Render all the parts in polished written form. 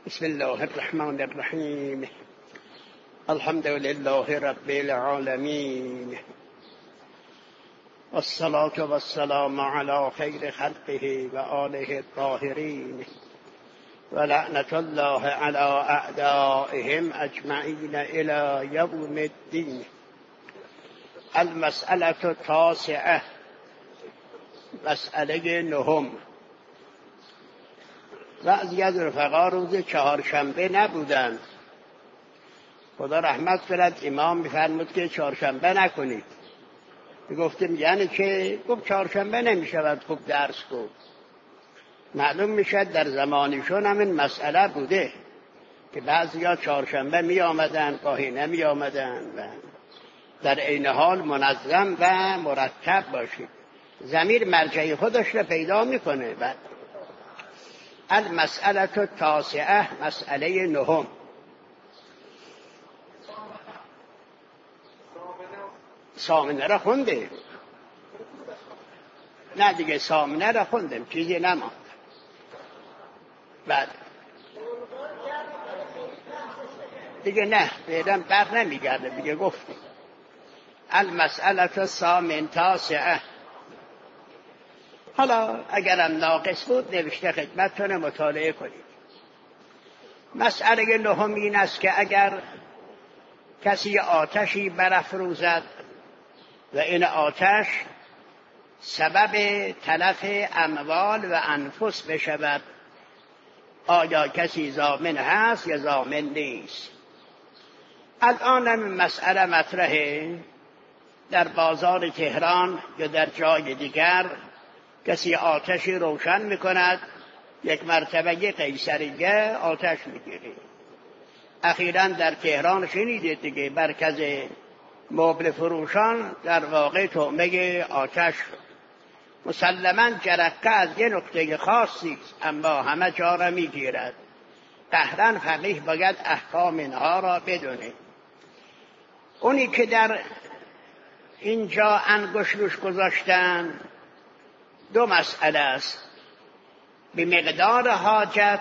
بسم الله الرحمن الرحیم. الحمد لله رب العالمین، والصلاة والسلام علی خیر خلقه و آله الطاهرین، و لعنة الله علی اعدائهم اجمعین الی یوم الدین. المسألة التاسعة، مسئله نهم. بعضی از رفقا روز چهارشنبه نبودند. خدا رحمت کند، امام می‌فرمود که چهارشنبه نکنید. گفتیم یعنی که؟ گفت چهارشنبه نمی‌شود خوب درس گفت. معلوم میشد در زمانشون هم این مسئله بوده که بعضیا چهارشنبه می آمدن، گاهی نمی آمدن. و در عین حال منظم و مرتب باشید. ضمیر مرجع خودش را پیدا میکنه. بعد المسألة التاسعة، مسئله نهم. سامنه را خونده؟ نه دیگه، سامنه را خوندم، چیزی نماند. بعد دیگه نه، بیدم بر نمیگرده دیگه، گفتیم. المسألة التاسعة. حالا اگرم ناقص بود نوشته خدمتتون مطالعه کنید. مسئله نهم این است که اگر کسی آتشی برافروزد و این آتش سبب تلف اموال و انفس بشود، آیا کسی ضامن هست یا ضامن نیست؟ الان هم مسئله مطرحه. در بازار تهران یا در جای دیگر کسی آتشی روشن میکند، یک مرتبه قیصریه آتش میگیره. اخیراً در تهران شنیدید دیگه، مرکز مبل فروشان در واقع طعمه آتش. مسلماً جرقه از یه نقطه خاصی است، اما همه جا را میگیرد. قهراً فقیه باید احکام اینها را بدونه. اونی که در اینجا انگشت روش گذاشتن دو مسئله است. به مقدار حاجت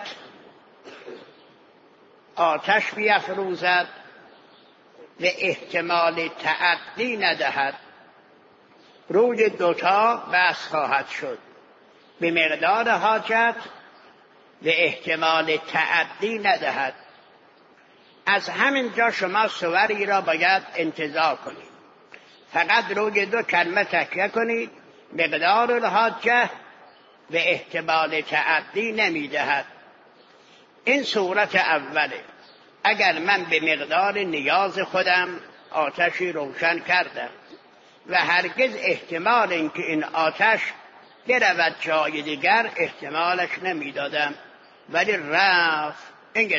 آتش بیفروزد و احتمال تعدی ندهد. روی دوتا بحث خواهد شد. به مقدار حاجت و احتمال تعدی ندهد. از همین جا شما صوری را باید انتزاع کنید. فقط روی دو کلمه تکیه کنید. مقدار الحاجه و احتمال تعدی نمیدهد. این صورت اوله. اگر من به مقدار نیاز خودم آتشی روشن کردم و هرگز احتمال اینکه این آتش برود جای دیگر احتمالش نمیدادم، ولی رفت. این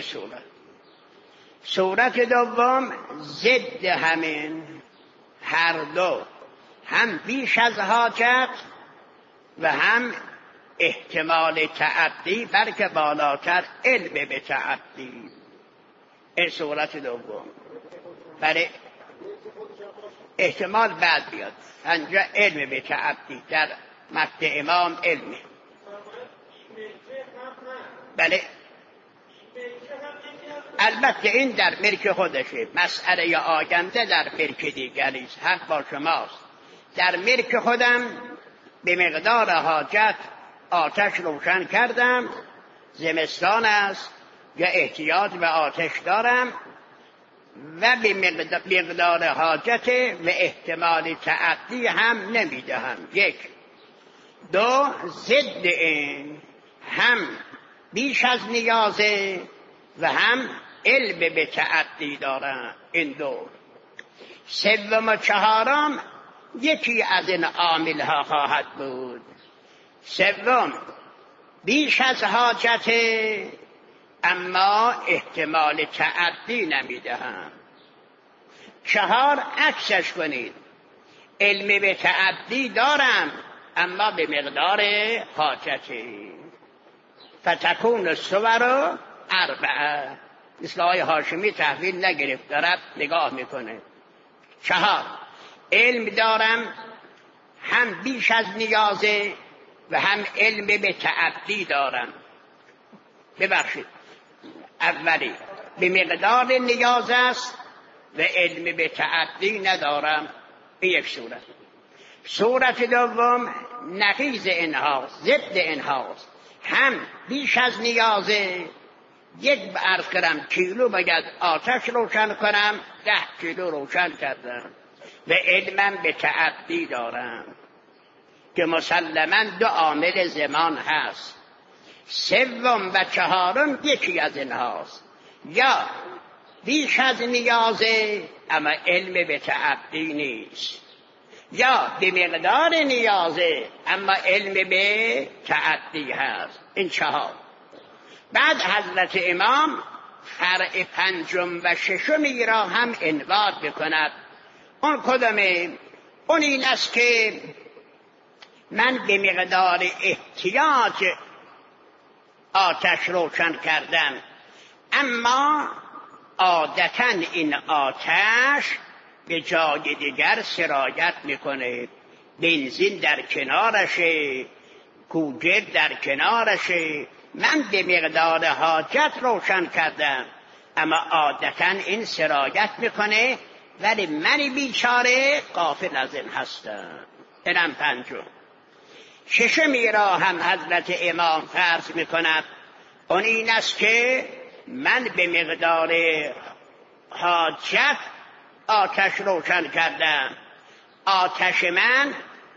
صورت دوم ضد همین، هر دو، هم بیش از حاجت و هم احتمال تعدی، بلکه بالاتر علم به تعدی. این صورت دوم. برای احتمال بعد بیاد، انجا علم به تعدی. در متن امام علمی. بله، البته این در ملک خودشه. مسئله آینده در ملک دیگری است. حق با شماست. در ملک خودم به مقدار حاجت آتش روشن کردم، زمستان است یا احتیاج به آتش دارم، و به مقدار حاجت و احتمال تعدی هم نمیدهم. یک. دو، ضد این، هم بیش از نیازه و هم علم به تعدی دارم. این دو. سوم و چهارم یکی از این عاملها خواهد بود. سوم، بیش از حاجت اما احتمال تعدی نمیدهم. چهار، عکسش کنید. علم به تعدی دارم اما به مقدار حاجتی. فتکون الصور اربعه. مثل آقای هاشمی تحویل نگرفت، دارد نگاه میکنه. چهار، علم دارم، هم بیش از نیازه و هم علم به تعدی دارم. ببخشید، اولی به مقدار نیاز است و علم به تعدی ندارم. به یک صورت. صورت دوم نقیض اینهاست، ضد اینهاست. هم بیش از نیازه، یک عرض کردم کیلو باید آتش روشن کنم، 10 کیلو روشن کردم و علمم به تعدی دارم که مسلماً 2 عامل زمان هست. سوم و چهارم یکی از اینهاست، یا بیش از نیازه اما علم به تعدی نیست، یا به مقدار نیازه اما علم به تعدی هست. این چهار. بعد حضرت امام فرع پنجم و ششمی را هم عنوان بکند. اون کدامه؟ اون این است که من به مقدار احتیاج آتش روشن کردم، اما عادتاً این آتش به جای دیگر سرایت میکنه. بنزین در کنارشه، کوجر در کنارشه. من به مقدار حاجت روشن کردم، اما عادتاً این سرایت میکنه، ولی من بیچاره غافل از این هستم. اینم پنجم. ششمی را هم حضرت امام فرض میکند. اون این است که من به مقدار حاجت آتش روشن کردم. آتش من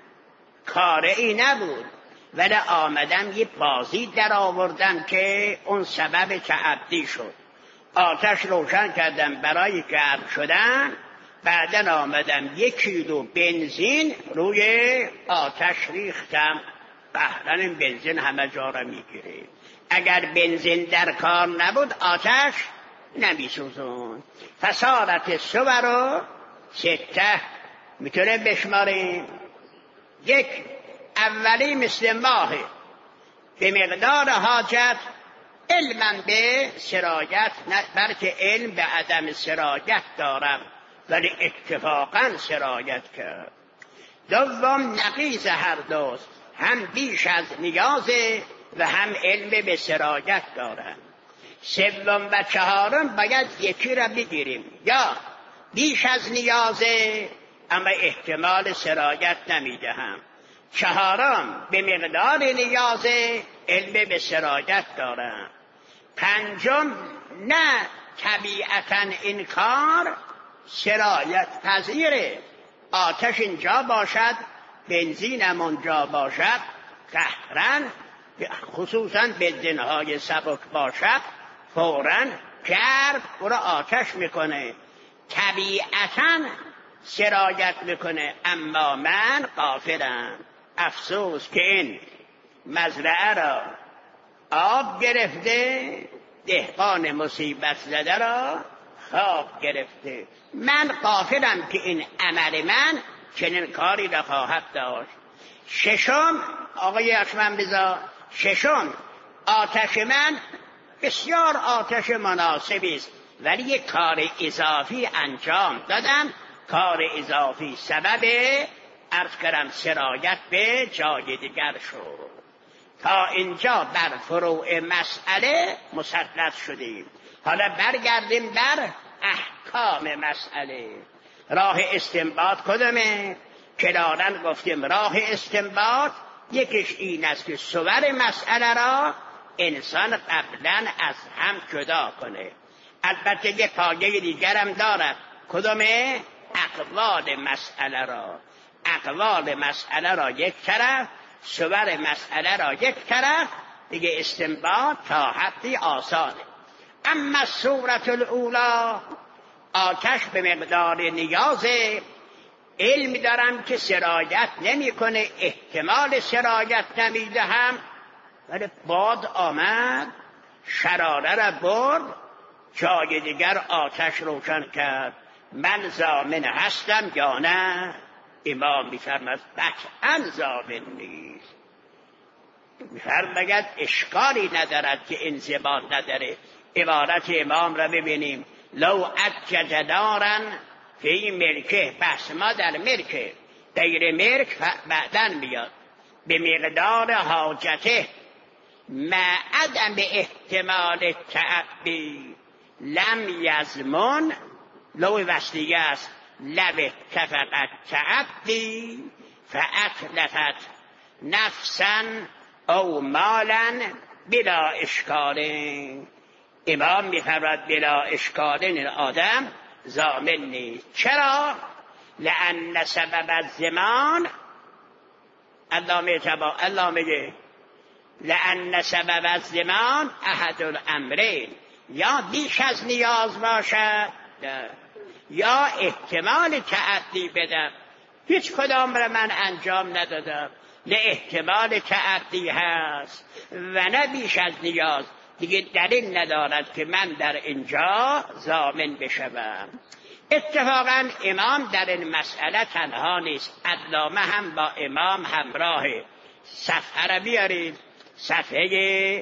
کاری نبود، ولی آمدم یه بازی در آوردم که اون سبب تعدی شد. آتش روشن کردم برای گرم شدن، بعدن آمدم 1 کیلو بنزین روی آتش ریختم. قهرن این بنزین همه جا را میگیره. اگر بنزین در کار نبود آتش نمیسوزون. فصارت صور 6 میتونه بشماریم. 1 اولی مثل ماه، به مقدار حاجت علمم به سرایت، بلکه علم به عدم سرایت دارم، ولی اتفاقا سرایت کرد. دوم نقیض هر دوست، هم بیش از نیازه و هم علم به سرایت دارم. سوم و چهارم باید یکی را بگیریم، یا بیش از نیازه اما احتمال سرایت نمیدهم. چهارم به مقدار نیازه، علم به سرایت دارم. پنجم نه طبیعتا این کار سرایت پذیره. آتش اینجا باشد، بنزینم اونجا باشد، قهرن خصوصا بنزین‌های سبک باشد، فوراً گرم او را آتش میکنه، طبیعتاً سرایت میکنه. اما من غافلم. افسوس که این مزرعه را آب گرفته، دهقان مصیبت زده را خواب گرفته. من غافلم که این عمل من چنین کاری را خواهد داشت. ششم آقای اشمن بزا، ششم آتش من بسیار آتش مناسبی است، ولی یک کار اضافی انجام دادم. کار اضافی سبب عرض کردم سرایت به جای دیگر شد. تا اینجا بر فروع مسئله مسلط شدیم. حالا برگردیم بر احکام مسئله. راه استنباط کدومه؟ کلارن گفتیم راه استنباط یکیش این است که صور مسئله را انسان قبلا از هم جدا کنه. البته یه پایه دیگرم دارد. کدومه؟ اقوال مسئله را. اقوال مسئله را یک طرف، صور مسئله را یک طرف، دیگه استنباط تا حدی آسانه. اما صورت الاولا، آتش به مقدار نیازه، علم دارم که سرایت نمی کنه، احتمال سرایت نمیده هم، ولی باد آمد شراره را برد، جای دیگر آتش روشن کرد. من ضامن هستم یا نه؟ امام میفرماید قطعاً ضامن نیست. میفرماید اشکالی ندارد که انضباط نداره. عبارت امام را ببینیم. لو عجج نارا فی ملکه، بحث ما در ملکه، غیر ملک بعدن بیاد. به مقدار حاجته، مع عدم احتمال تعبی لم یزمن، لو وصلیه است، لو اتفقت تعبی فاتلفت نفسا او مالا بلا اشکال. امام می‌فرماید بلا اشکال، این آدم ضامن نیست. چرا؟ لأن سبب الزمان، الله میگه لأن سبب الزمان احد الامرین، یا بیش از نیاز باشد یا احتمال تعدی بدم. هیچ کدام را من انجام ندادم، نه احتمال تعدی هست و نه بیش از نیاز، دیگه دلیل ندارد که من در اینجا ضامن بشوم. اتفاقا امام در این مسئله تنها نیست، علامه هم با امام همراهه. صفحه را بیارید، صفحه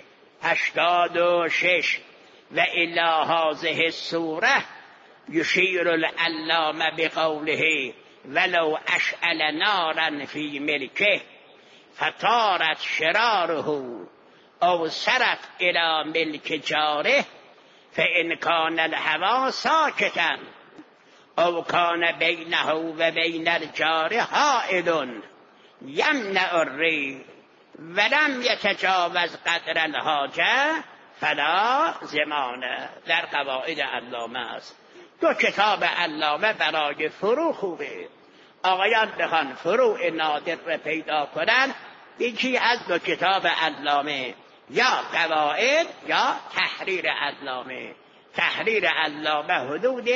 86. و الی هذه السوره یشیر العلامه بقوله ولو اشعل نارا فی ملکه فطارت شراره او سرت الى ملک جاره فان کان الهوی ساکتا او کان بینه و بین الجار حائل یمنع الریح ولم یتجاوز قدر الحاجه فلا زمانه. در قواعد علامه است. دو کتاب علامه برای فروع خوبه. آقایان بخوان فروع نادر رو پیدا کنن، یکی از دو کتاب علامه، یا قواعد یا تحریر علامه. تحریر علامه حدود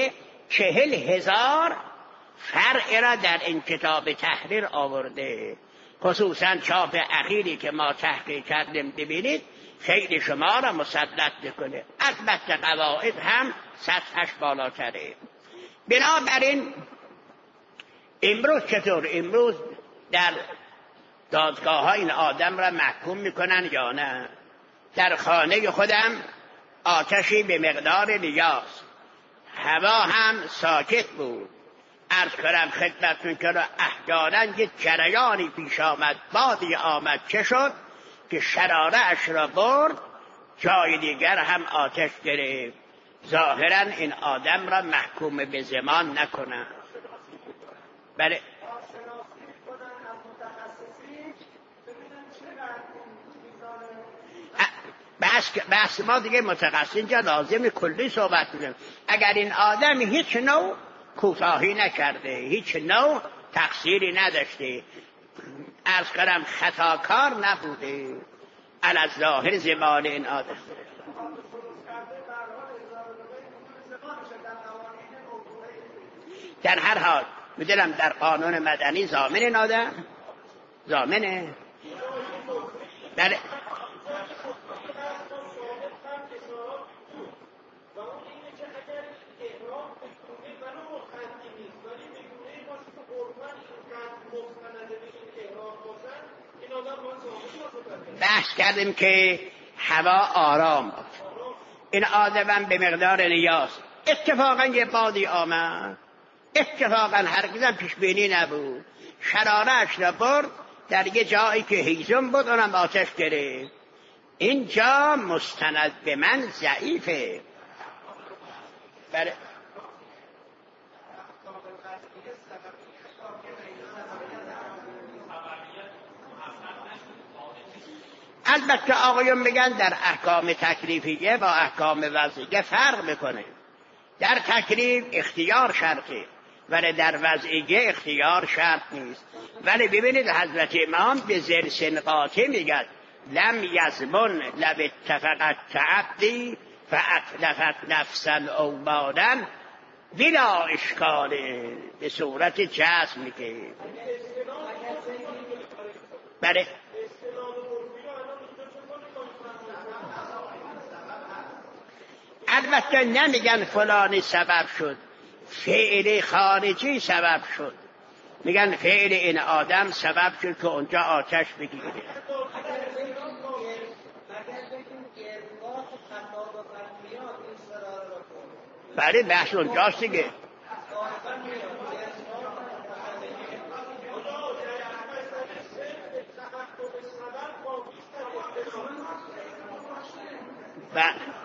40,000 فرع را در این کتاب تحریر آورده. خصوصا چاپ اخیری که ما تحقیق کردیم ببینید، خیلی شما را مسلط بکنه. البته قواعد هم سطحش بالاتره. بنابراین امروز چطور؟ امروز در دادگاه ها این آدم را محکوم میکنن یا نه؟ در خانه خودم آتشی به مقدار نیاز، هوا هم ساکت بود. عرض کنم خدمتتون که احیانا یک جریانی پیش آمد، بادی آمد، چه شد که شراره اش را برد، جای دیگر هم آتش گرفت. ظاهرا این آدم را محکوم به زمان نکنن. بله، بحث ما دیگه متخصص اینجا لازم کلی صحبت کنیم. اگر این آدم هیچ نوع کوتاهی نکرده، هیچ نوع تقصیری نداشته، عرض کنم خطاکار نبوده، علی ظاهر زمان این آدم در هر حال میدونم در قانون مدنی ضامن این آدم ضامنه. بله، بحث کردیم که هوا آرام بود، این آدم به مقدار نیاز. اتفاقا یه بادی آمد، اتفاقا هرگزم پیش بینی نبود، شراره‌اش را برد در یه جایی که هیزم بود، اونم آتش گرفت. اینجا مستند به من ضعیفه. بله، البته آقایون میگن در احکام تکلیفیه با احکام وضعیه فرق میکنه. در تکلیف اختیار شرطه، ولی در وضعیه اختیار شرط نیست. ولی ببینید حضرت امام به زرسن قاطع میگن لم یزمن لو اتفقت تعبدی فاتلفت نفسا او مالا بلا اشکال، به صورت جزم میگه. بله، البته نمیگن فلانی سبب شد، فعل خارجی سبب شد، میگن فعل این آدم سبب شد که اونجا آتش بگیره. بله، بحث اونجاست دیگه. و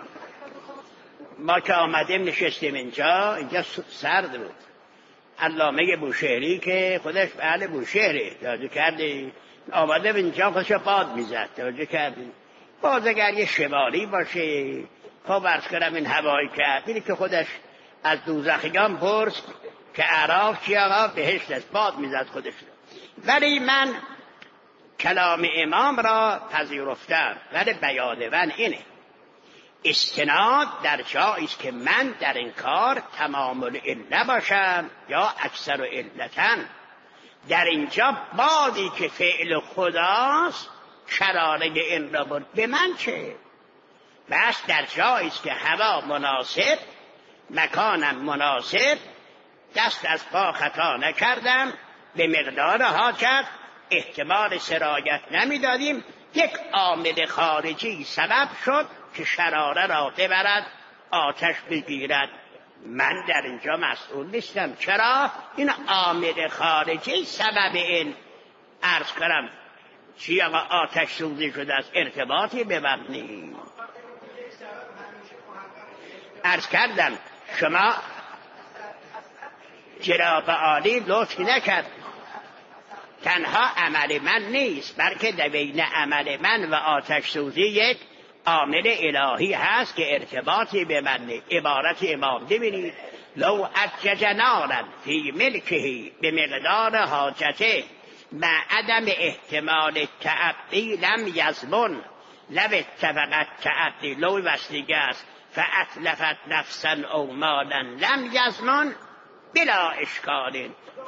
ما که آمدیم نشستیم اینجا سرد بود. علامه بوشهری که خودش اهل بوشهره، توجه کردی؟ آمده اینجا خودش باد میزد، توجه کردی؟ باز اگر یه شمالی باشه خب عرض کنم این هوایی کرد اینی که خودش از دوزخیان پرس که اعراف چی آقا؟ بهشت است، باد میزد خودش. ولی من کلام امام را پذیرفتم، ولی بیان من اینه استناد در جایی است که من در این کار تمام العله باشم یا اکثر علتن. در اینجا بادی که فعل خداست شراره این را برد، به من چه؟ بس در جایی است که هوا مناسب، مکانم مناسب، دست از پا خطا نکردم، به مقدار حاجت احتمال سرایت نمیدادیم، یک عامل خارجی سبب شد که شراره را ببرد، آتش بگیرد. من در اینجا مسئول نیستم. چرا؟ این عامل خارجی سبب این عرض کنم چی آقا آتش سوزی شده از ارتباطی ببرنی. عرض کردم شما جناب عالی لطف نکرد، تنها عمل من نیست بلکه در بین عمل من و آتش سوزی یک عامل الهی هست که ارتباطی به من. عبارت امام ببینید لو اجج نارا فی ملکه به مقدار حاجته مع عدم احتمال تعدی لم یزمن لو اتفقت تعدی لو وستیگه است فاتلفت نفسا او مالا لم یزمن بلا اشکال.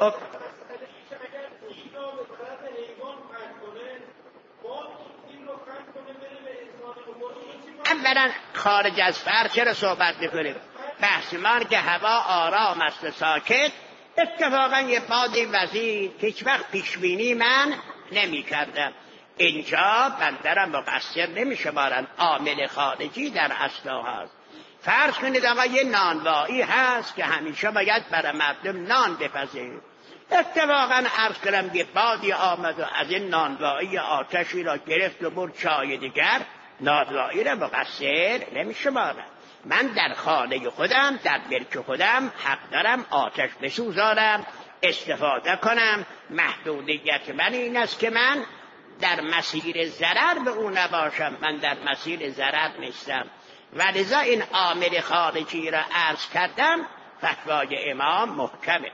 اولا خارج از فرق چرا صحبت میکنیم؟ بحث من که هوا آرام است ساکت، اتفاقا یه بادی وزیر که هیچ وقت پیشبینی من نمی کردم. اینجا بندرم مقصر نمی شمارن، عامل خارجی در اصلا هست. فرض کنید آقا یه نانوایی هست که همیشه باید برای مردم نان بپزه، اتفاقا عرض کنم یه بادی آمد و از این نانوایی آتشی را گرفت و برد چای دیگر، نانوایی را مقصر نمی شمارم. من در خانه خودم، در ملک خودم حق دارم آتش بسوزانم، استفاده کنم. محدودیت من این است که من در مسیر ضرر به اون نباشم، من در مسیر ضرر نیستم. ولذا این عامل خارجی را عرض کردم. فتوای امام محکمه.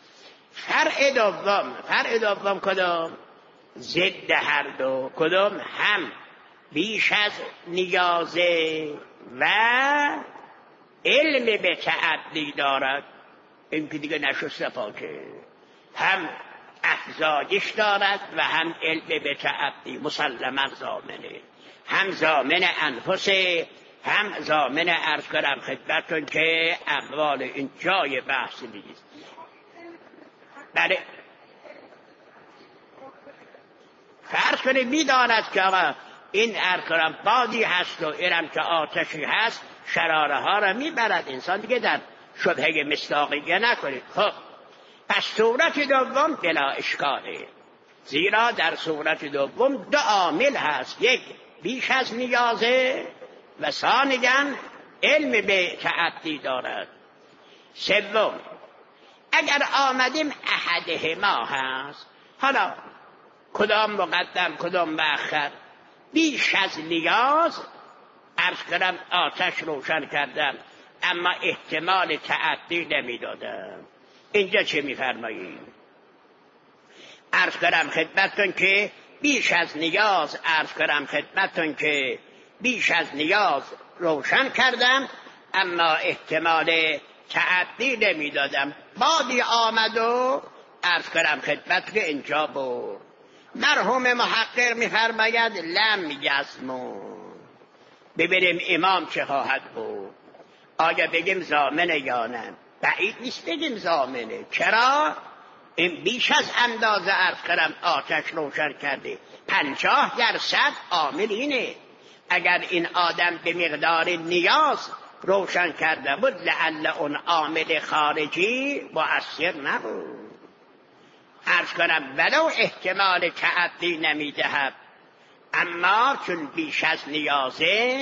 فرع دوم کدام؟ ضد هر دو. کدام؟ هم بیش از نیازه و علم به تعدی دارد، این که دیگه نشسته پاکه، هم افزایش دارد و هم علم به تعدی مسلما ضامنه، هم ضامن انفسه، هم ضامن عرض کنم خدمتتون که اموال این جای بحث نیست. بله فرض کنید میداند که آقا این عرض کنم بادی هست و اینم که آتشی هست شراره ها را میبرد، انسان دیگه در شبهه مصداقیه نکنید. خب پس صورت دوم بلا اشکاله، زیرا در صورت دوم دو عامل هست، یک بیش از نیازه و ثانیاً علم به تعدی دارد. سوم اگر آمدیم احدهما هست، حالا کدام مقدم کدام مؤخر؟ بیش از نیاز عرض کردم آتش روشن کردم اما احتمال تعدی نمیدادم. اینجا چه میفرمایید؟ عرض کردم خدمتتون که بیش از نیاز، عرض کردم خدمتتون که بیش از نیاز روشن کردم اما احتمال تعدی نمیدادم. بادی آمد و عرض کردم خدمت که اینجا بود. مرحوم محقق میفرماید لم یزمون. ببینیم امام چه خواهد بود، آیا بگیم ضامنه یا نه؟ بعید نیست بگیم ضامنه. چرا؟ این بیش از اندازه عرض کردم آتش روشن کرده. 50% عامل اینه. اگر این آدم به مقدار نیاز روشن کرده بود لعل اون عامل خارجی مؤثر نبود. عرض کنم ولو احتمال تعدی نمیدهد، اما چون بیش از نیازه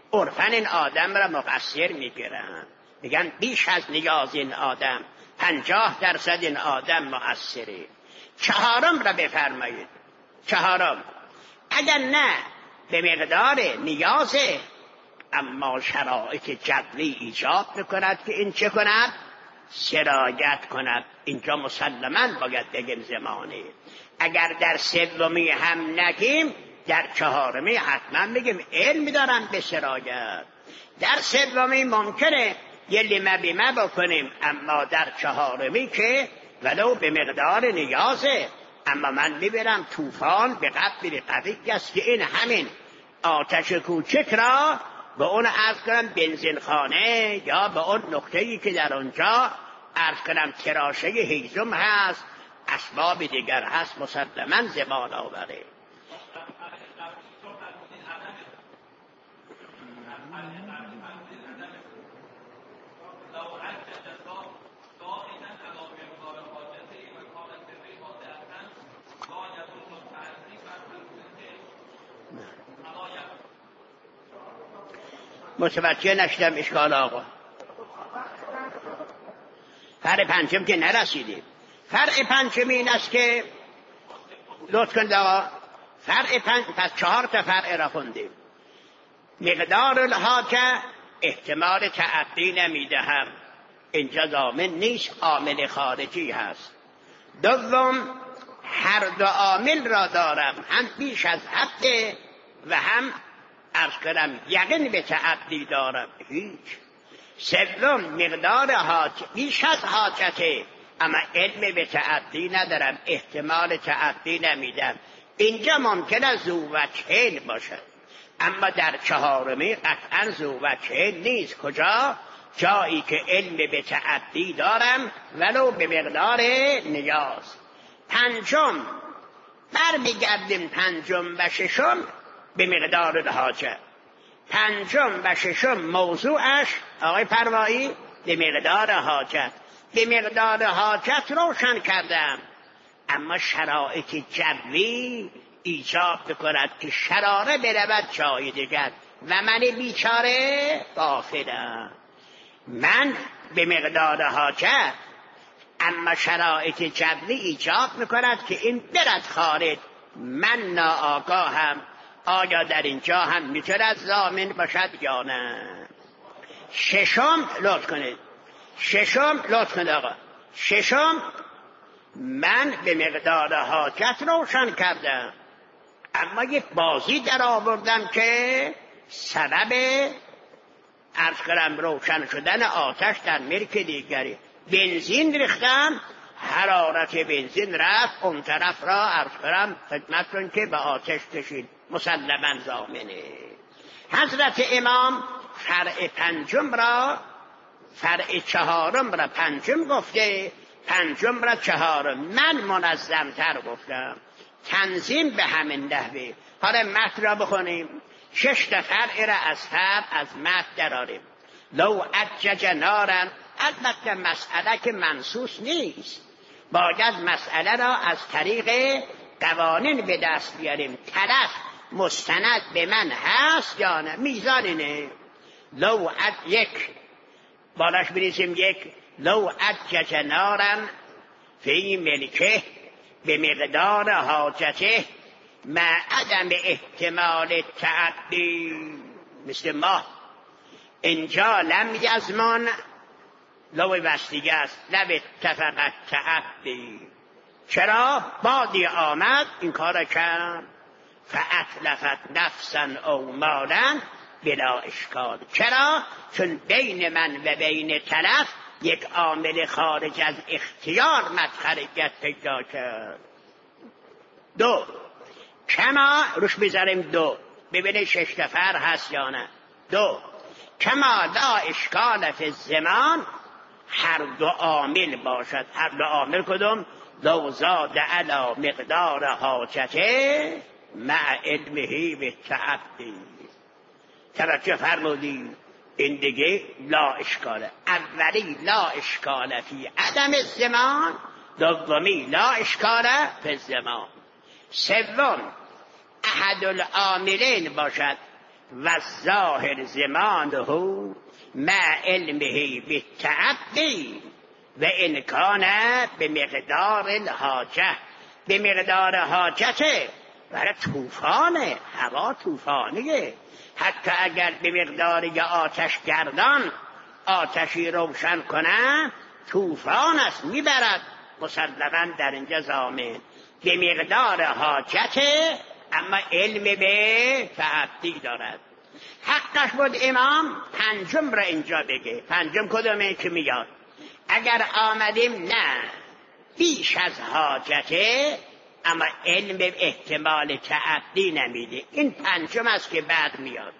عرفاً این آدم را مقصر میگیرن، میگن بیش از نیاز این آدم 50% این آدم مقصره. چهارم را بفرمایید. چهارم، اگر نه به مقدار نیازه اما شرایط جبری ایجاب میکند که این چه کند؟ سرایت کند. اینجا مسلماً باید بگیم زمانه. اگر در سومی هم نگیم در چهارمی حتما بگیم علم دارن به سرایت. در سومی ممکنه یه لیمه بیمه بکنیم، اما در چهارمی که ولو به مقدار نیازه. اما من میبرم طوفان به قدر قوی است که این همین آتش کوچک را به اون عرض کنم بنزینخانه یا به اون نقطه‌ای که در اونجا عرض کنم تراشه هیزم هست، اسباب دیگر هست، مسلماً زبان آوره. متوجه نشدم اشکال آقا. فرع پنجم که نرسیدیم. فرع پنجم این است که لطف کنید آقا، فرع پس 4 تا فرع را خوندیم. مقدار الحاجه احتمال تعدی نمیدهم، اینجا ضامن نیست، عامل خارجی هست. دوم، هر دو عامل را دارم، هم بیش از حد و هم عرض کنم یقین به تعدی دارم. هیچ. سوم، مقدار حاجت بیش از حاجته اما علم به تعدی ندارم، احتمال تعدی نمیدم. اینجا ممکن است ذووجهین باشد، اما در چهارمی قطعا ذووجهین نیست. کجا؟ جایی که علم به تعدی دارم ولو به مقدار نیاز. پنجم، برمیگردیم پنجم و ششم به مقدار الحاجه. پنجم و ششم موضوعش آقای پروایی به مقدار حاجت. به مقدار حاجت روشن کردم، اما شرایط جبری ایجاب بکند که شراره برود جای دیگر و من بیچاره غافلم. من به مقدار حاجت، اما شرایط جبری ایجاب میکند که این برد خارج، من ناآگاهم. آیا در اینجا هم میتواند ضامن باشد یا نه؟ ششم لطف کنید. ششم لطف کنید آقا. ششم، من به مقدار حاجت روشن کردم، اما یک بازی در آوردم که سبب عرض کنم روشن شدن آتش در ملک دیگری. بنزین ریختم، حرارت بنزین رفت اون طرف را عرض کنم خدمتتون که به آتش کشید، مسلماً ضامنه. حضرت امام فرع پنجم را، فرع چهارم را پنجم گفته، پنجم را چهارم. من منظم تر گفتم، تنظیم به همین نحوه. حالا متن را بخونیم. 6 تا فرع را از فرع از متن دراریم. لو اجج نارا، البته مسئله که منصوص نیست، باید مسئله را از طریق قوانین به دست بیاریم. طرف مستند به من هست یا نه؟ میزان اینه. لو یک بالاش بریسیم یک. لو اجج نارا فی ملکه به مقدار حاجته مع عدم احتمال تعدی. مثل ما اینجا لم یزمان، لو وصلیه است، لم اتفقت تعدی. چرا؟ بادی آمد این کار کرد، فاتلفت نفسا او مالا بلا اشکال. چرا؟ چون بین من و بین طرف یک عامل خارج از اختیار مدخلیت پیدا کرد. دو، کما روش بذاریم دو، ببینید 6 نفر هست یا نه. دو، کما لا اشکال فی الزمان، هر دو عامل باشد. هر دو عامل کدوم؟ لو زاد علی مقدار حاجته مع علمه به تعدی. توجه فرمودید، این دیگه لا اشکاله. اولی لا اشکاله فی عدم الزمان، دومی لا اشکاله فی الزمان. سوم احد العاملین باشد و ظاهر زمانه مع علمه بالتعدی و ان کان به مقدار الحاجه، به مقدار حاجته، برای طوفانه، هوا طوفانیه. حتی اگر به مقدار یا آتش گردان آتشی روشن کنه طوفان است میبرد، مسلماً در اینجا ضامن به مقدار حاجته، اما علم به تعدی دارد. حقش بود امام پنجم را اینجا بگه. پنجم کدومه که میاد؟ اگر آمدیم نه بیش از حاجته، اما علم به احتمال تعدی نمیده، این پنجم است که بعد میاد.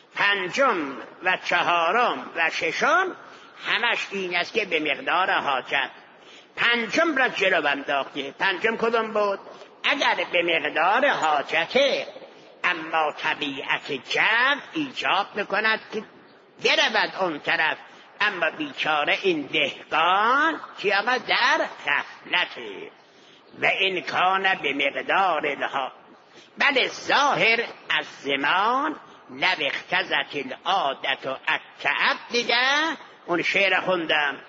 پنجم و چهارم و ششم همش این است که به مقدار حاجت. پنجم را جلو انداخته. پنجم کدوم بود؟ اگر به مقدار حاجته، اما طبیعت جو ایجاب میکند که برود اون طرف، اما بیچاره این دهقان که آقا در غفلته. و این کان به مقدار الها، بله ظاهر از زمان لو اختزت العادت و التعب. دیگه اون شعر خوندم،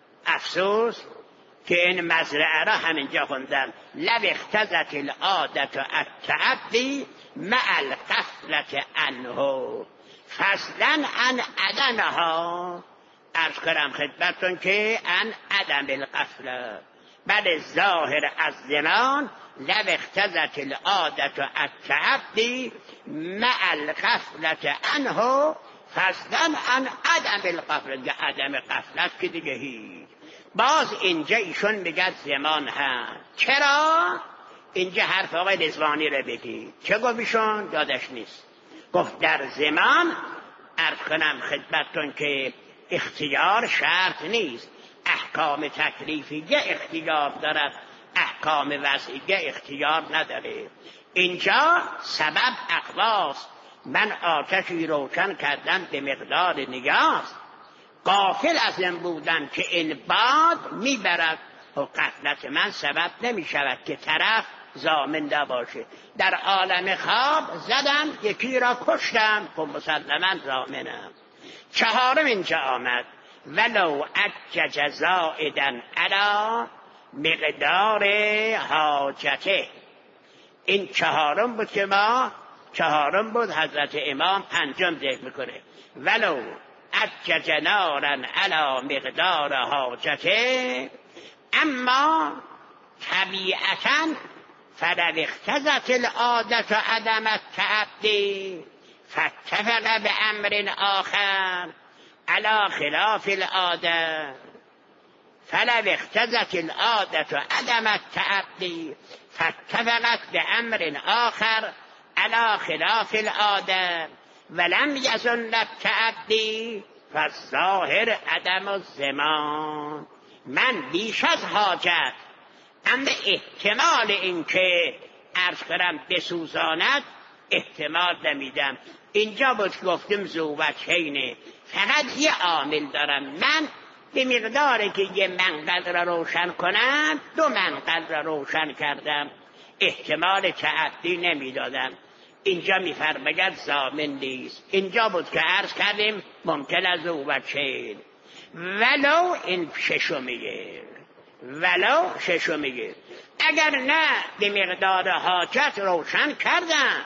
افسوس که این مزرعه را همینجا خوندم. لو اختزت العادت و التعب مع الغفلت عنه فضلا عن عدمها. عرض کنم خدمتتون که عن عدم الغفله. بل ظاهر از زمان لو اختزت العادت و التعب مع الغفلت عنه فضلا عن عدم الغفله. عدم غفلت که دیگه هیچ. باز اینجا ایشون میگه زمان هست. چرا؟ اینجا حرف آقای رضوانی رو بگید. چه گفت ایشون؟ یادش نیست. گفت در زمان عرض کنم خدمتتون که اختیار شرط نیست. احکام تکلیفیه اختیار دارد، احکام وضعیه اختیار نداره. اینجا سبب اقواست. من آتشی روشن کردم به مقدار نیاز، غافل از این بودم که این باد میبرد. و غفلت من سبب نمی شود که طرف ضامن نباشه. در عالم خواب زدم یکی را کشتم، خب مسلما ضامنم. چهارم اینجا آمد ولو اجج زائدا علی مقدار حاجته. این چهارم بود که ما چهارم بود حضرت امام پنجم ذکر میکنه. ولو اجج نارا علی مقدار حاجته، اما طبیعتا فلو اختزت العادت عدم التعدی فاتفق بامر آخر على خلاف العاده. فلو اختزت العادت عدم التعدی فاتفقت بامر آخر على خلاف العاده ولم يزل التعدی فالظاهر عدم الزمان. من بیش از حاجت، اما احتمال این که عرض کنم بسوزاند احتمال نمیدم. اینجا بود گفتم ذووجهینه. فقط یه عامل دارم، من به مقداری که یه منقل را روشن کنم دو منقل را روشن کردم، احتمال تعدی نمیدادم. اینجا میفرماید ضامن نیست. اینجا بود که عرض کردیم ممکن از ذووجهین. ولو این ششمیه، ولو ششمیه. اگر نه به مقدار حاجت روشن کردم،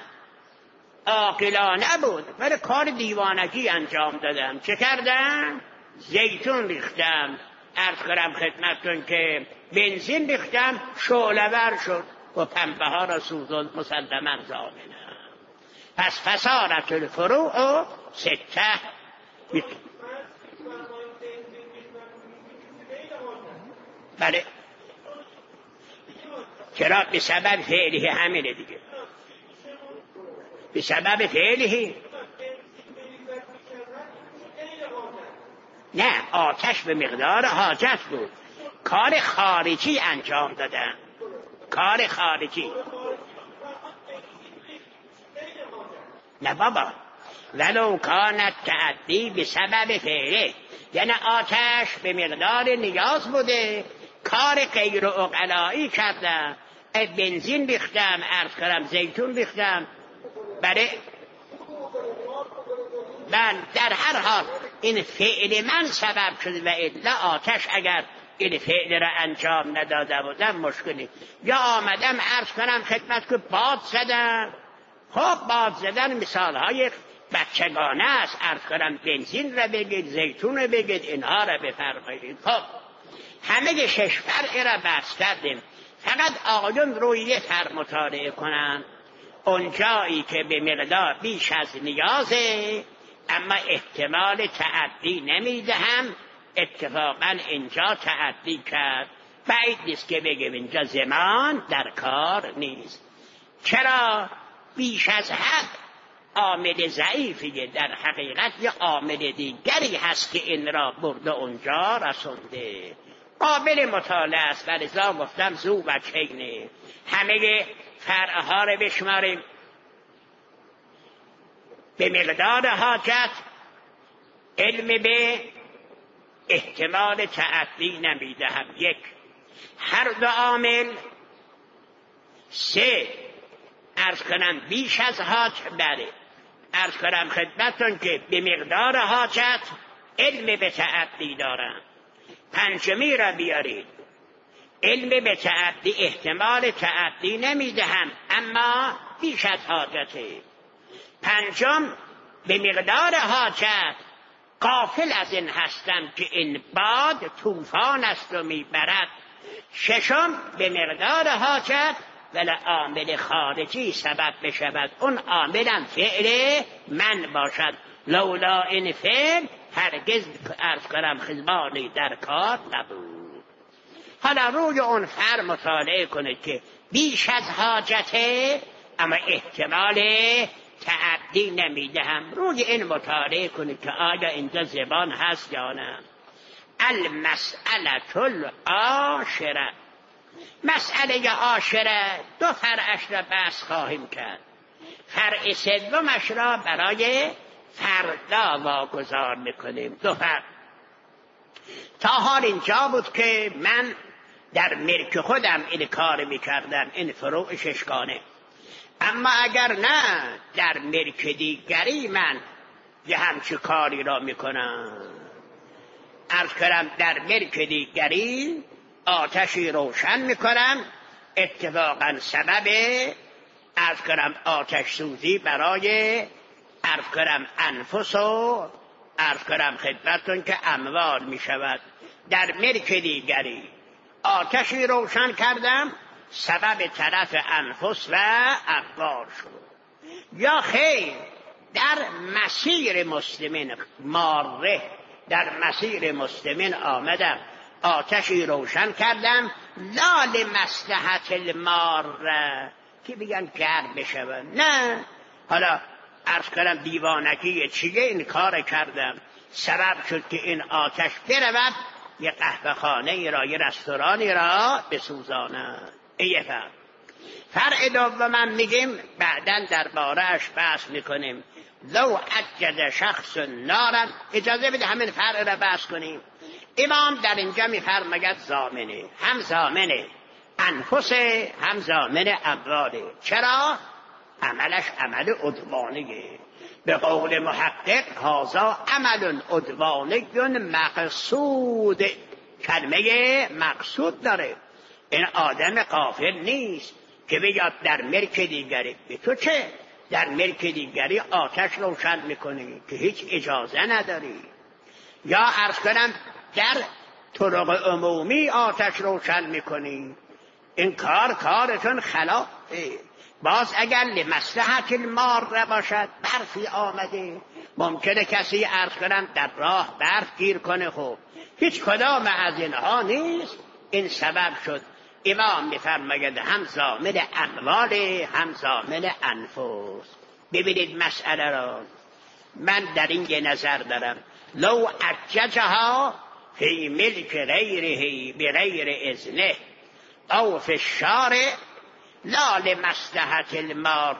عاقلانه بود، ولی کار دیوانگی انجام دادم. چه کردم؟ زیتون ریختم، عرض کنم خدمتتون که بنزین ریختم، شعله‌ور شد و پنبه ها را سوزاند، مسلما ضامنم. پس فسارت الفروع سته. بله، چرا؟ به سبب فعلی همینه دیگه، به سبب فعلی. نه، آتش به مقدار حاجت بود، کار خارجی انجام دادن، کار خارجی. نه بابا، ولو کانت تعدی به سبب فعله، یعنی آتش به مقدار نیاز بوده، کار غیر عقلایی کردم، بنزین ریختم، عرض کردم زیتون ریختم. بله من در هر حال این فعل من سبب شده و الا آتش اگر این فعل را انجام نداده بودم مشکلی. یا آمدم عرض کنم خدمت که باد زدم. خب باد زدن مثال های بچگانه است. عرض کنم بنزین را بگید، زیتون را بگید، اینها را بفرمایید. خب همه 6 فرع را بحث کردیم. فقط آقایون روی یه فرع مطالعه کنن، اون جایی که به مقدار بیش از نیازه اما احتمال تعدی نمیدهم، اتفاقا اینجا تعدی کرد. بعید نیست که بگیم اینجا زمان در کار نیست. چرا؟ بیش از حد عامل ضعیفیه، در حقیقت یه عامل دیگری هست که این را برده اونجا رسونده. قابل مطالعه است. ولذا گفتم زو و چینه همه فرعها رو بشماریم. به مقدار حاجت، علم به احتمال تعدی نمیدهم. 1 هر دو عامل. 3 عرض کنم بیش از حاجت. بله عرض کنم خدمتون که به مقدار حاجت علم به تعدی دارم. 5می را بیارید، علم به تعدی احتمال تعدی نمیدهم اما بیش از حاجته. 5 به مقدار حاجت غافل از این هستم که این باد طوفان است و میبرد. 6 به مقدار حاجت ولی عامل خارجی سبب بشود، اون عاملا فعل من باشد. لولا این فعل هرگز عرض کنم خدمانی در کار نبود. حالا روی اون فرع مطالعه کنید که بیش از حاجته اما احتمال تعدی نمیدهم. روی این مطالعه کنید که آیا اینجا زبان هست یا نه. المسئله العاشره، مسئله عاشره 2 فرعش را بحث خواهیم کرد. فرع 3 را برای فردا واگذار میکنیم. 2 فرع. تا حال اینجا بود که من در ملک خودم این کار میکردم، این فروع 6 گانه. اما اگر نه در ملک دیگری من یه همچه کاری را میکنم. عرض کنم در ملک دیگری آتشی روشن میکنم، اتفاقا سبب عرض کنم آتش سوزی برای عرض کنم انفس و عرض کنم خدمتون که اموال میشود. در ملک دیگری آتشی روشن کردم، سبب تلف انفس و اموال شد. یا خیر در مسیر مسلمین ماره، در مسیر مسلمین آمدم آتشی روشن کردم لا لمصلحت الماره که بگن گرم بشود، نه حالا عرض کنم دیوانگی چیه این کار کردم، سبب شد که این آتش برود یه قهوه خانه را یه رستورانی را بسوزاند. این فرع دوم میگیم بعدن درباره‌اش بحث میکنیم. لو عجز شخص نارا، اجازه بده همین فرع را بحث کنیم. امام در اینجا میفرماید زامنه، هم زامنه انفس هم زامنه امواله. چرا؟ عملش عمل عدوانیه. به قول محقق هذا عمل عدوانی مقصود، کلمه مقصود داره. این آدم غافل نیست که بیاد در ملک دیگری. به تو چه؟ در ملک دیگری آتش روشن میکنی که هیچ اجازه نداری، یا عرض کنم در طرق عمومی آتش روشن میکنی. این کارتون خلافه. باز اگر لمصلحت المار باشد، برفی آمده، ممکنه کسی عرض کنم در راه برف گیر کنه، خب هیچ کدام از اینها نیست. این سبب شد امام میفرماید هم ضامن اموال هم ضامن انفس. ببینید مسئله را من در این یه نظر دارم. لو عججها فی ملک غیره بغیر اذنه او فی الشارع لا لمصلحت المار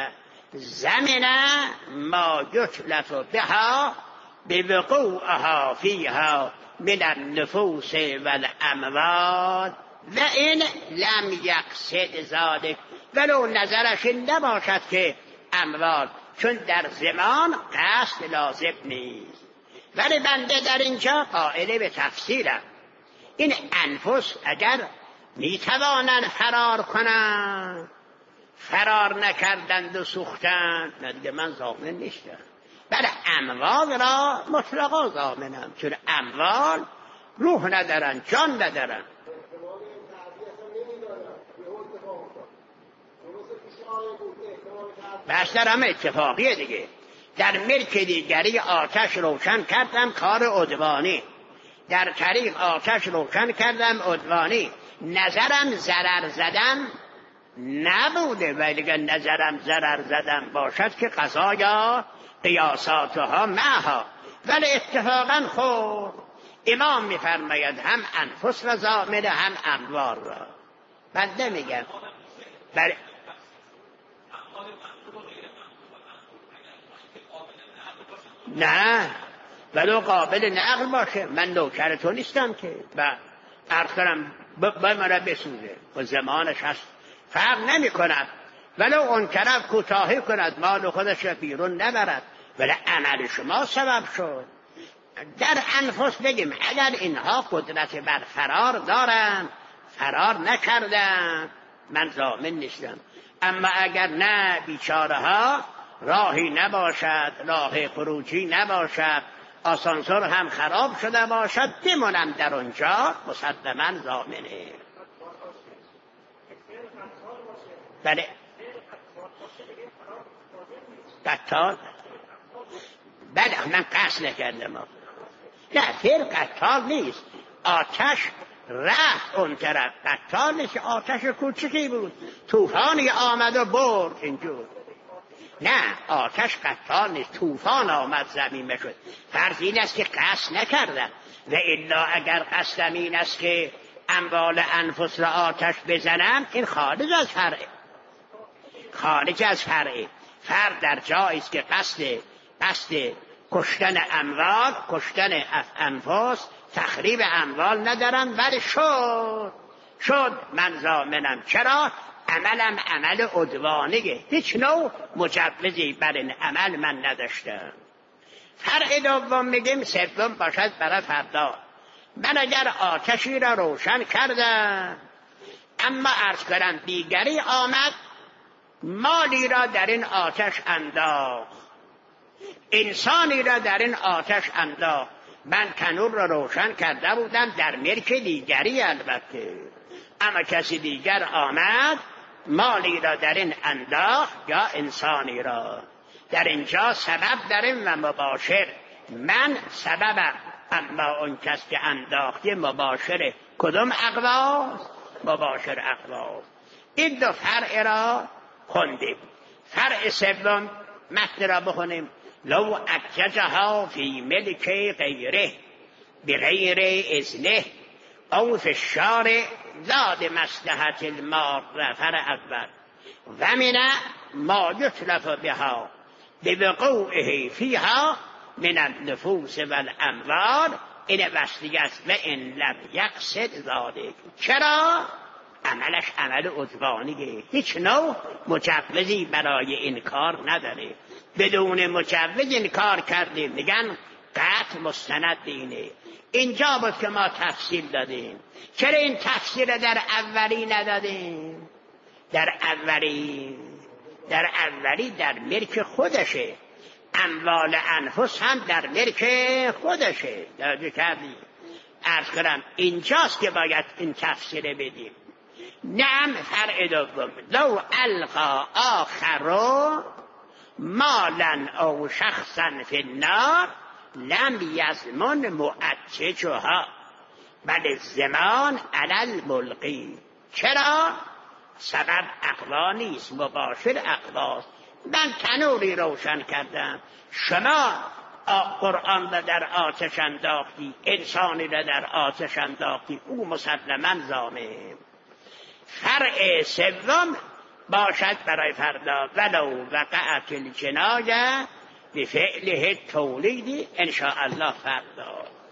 زمن ما یتلف بها بوقوعها فیها من النفوس والاموال و این لم یقصد ذلک، ولو نظرش نباشد که اموال چون در زمان قصد لازم نیست. ولی بنده در اینجا قائل به تفسیرم. این انفس اگر میتوانند فرار کنند، فرار نکردند و سوختند، دیگه من ضامن نیستم. بله اموال را مطلقا ضامنم، چون اموال روح ندارن، جان ندارن. بس در همه اتفاقیه دیگه. در ملک دیگری آتش روشن کردم کار عدوانی، در طریق آتش روشن کردم عدوانی. نظرم ضرر زدن نبوده، ولی اگر نظرم ضرر زدن باشد که قضایا قیاساتها معها. ولی اتفاقا خود امام میفرماید هم انفس را ضامنه هم اموال را. بنده میگم بله نه، ولو قابل نقل باشه. من نوکر تو نیستم که و عرض کنم با من را بسوزه و زمانش هست، فرق نمی کند. ولو اون طرف کوتاهی کند مال خودش را بیرون نبرد، ولی عمل شما سبب شد. در انفس بگیم اگر اینها قدرت بر فرار دارن، فرار نکردن، من ضامن نیستم. اما اگر نه، بیچاره ها راهی نباشد، راه خروجی نباشد، آسانسور هم خراب شده باشد، بمونم در اونجا، مسلماً ضامنه. بله قتال، بله من قصد نکردم. نه فعل قتال نیست، آتش رفت اون طرف، قتال نیست. آتش کوچکی بود، طوفانی آمد و برد اینجور. نه آتش قتال نیست، طوفان آمد زمین شد. فرض این است که قصد نکردم، و الا اگر قصدم این است که اموال انفس را آتش بزنم، این خارج از فرعه، خارج از فرعه. فرد در جایی است که قصد کشتن اموال، کشتن انفس، تخریب اموال ندارم، ولی شد من ضامنم. چرا؟ عملم عمل عدوانیه، هیچ نوع مجوزی بر این عمل من نداشتم. فرع دوم میگیم سوم باشد برای فردا. من اگر آتشی را روشن کردم، اما عرض کنم دیگری آمد مالی را در این آتش انداخت، انسانی را در این آتش انداخت. من تنور را روشن کرده بودم در ملک دیگری البته، اما کسی دیگر آمد مالی را در این انداخت یا انسانی را. در اینجا سبب داریم و مباشر. من سببم، اما اون کس که انداختی مباشره. کدوم اقواس؟ مباشر اقواس. این دو فرع را خوندیم. فرع سوم متن را بخونیم. لو اکجها فی ملک غیره بغیر اذنه او فی الشارع زاد مصلحت المار. فرع اول و من ما یتلف بها بوقوعه فیها من النفوس والاموال. این وصلی است و ان لم یقصد ذلک. چرا؟ عملش عمل عدوانیه، هیچ نوع مجوزی برای این کار نداره. بدون مجوز این کار کردیم، میگن قطع مستند اینه. اینجا بود که ما تفصیل دادیم. چرا این تفصیل در اولی ندادیم؟ در اولی در ملک خودشه، اموال انفس هم در ملک خودشه. درجه کردیم. عرض کنم اینجاست که باید این تفسیر بدیم. نعم فرع دوم لو القا آخر مالا او شخصا فی النار لم یضمن مؤججها بل الزمان علی الملقی. چرا؟ سبب اقوا نیست، مباشر اقواست. من تنوری روشن کردم، شما قرآن را در آتش انداختی، انسانی را در آتش انداختی، او مسلماً ضامن. فرع سوم باشد برای فردا ولو وقعت الجنایه بفعله تولیدی ان شاء الله فردا.